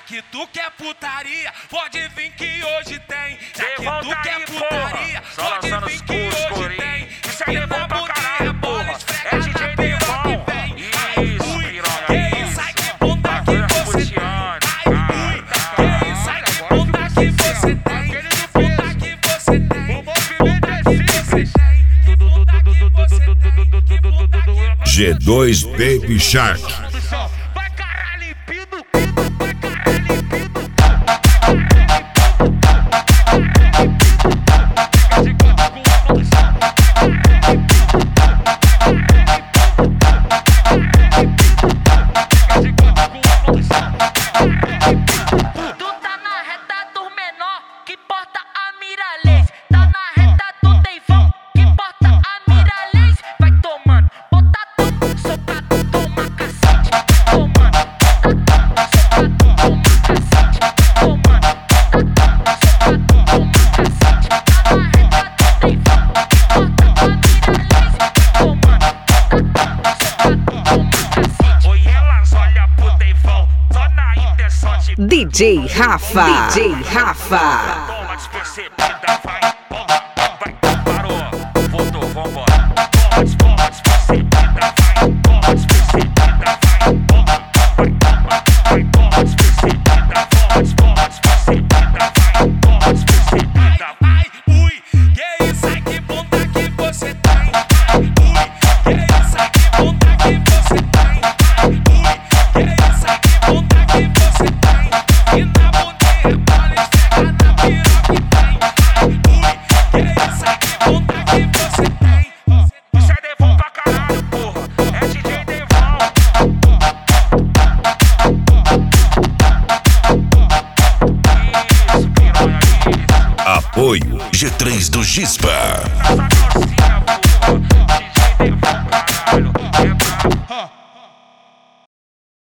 que tu quer putaria, pode vir que hoje tem. Já que tu quer putaria, pode vir que hoje tem. Isso aí é bom pra caralho, porra. É DJ Devão. Isso, piranha. Que isso, ai que bunda que você tem. Ai, ui, que isso, ai que bunda que você tem. Bunda que você tem. Bunda que você tem. Bunda que você tem. Que bunda que você tem. G2 Baby Shark. Vai caralho, limpinho. Vai caralho, limpinho. Tu tá na reta do menor, que porta a Miralês. Tá na reta do Deivão, que porta a Miralês. Vai tomando, bota tu, socado, toma cacete. Tomando, socado, toma cacete. Tomando, socado, toma cacete. Tá na reta do Deivão, que porta a Miralês. Tomando, socado, toma cacete. Oi, elas olham pro Deivão, só na intenção de DJ Rafa. DJ Rafa. toma despercebida, vai, parou, voltou, vambora. Toma despercebida, vai, toma despercebida, vai, toma despercebida, toma despercebida, vai, toma despercebida. Ai, ui, que isso, ai que bunda que você tem. Ai, ui, que isso, ai que bunda que você tem. Ai, ui, que isso, ai que bunda que você tem. E na bundinha bola esfrega na piroca que tem. Ai, ui, que isso, ai que bunda que você tem. Isso é Devão pra caralho, porra, é DJ Devão. Isso, piranha, isso. Apoio G3 do Gispa. Essa calcinha, porra.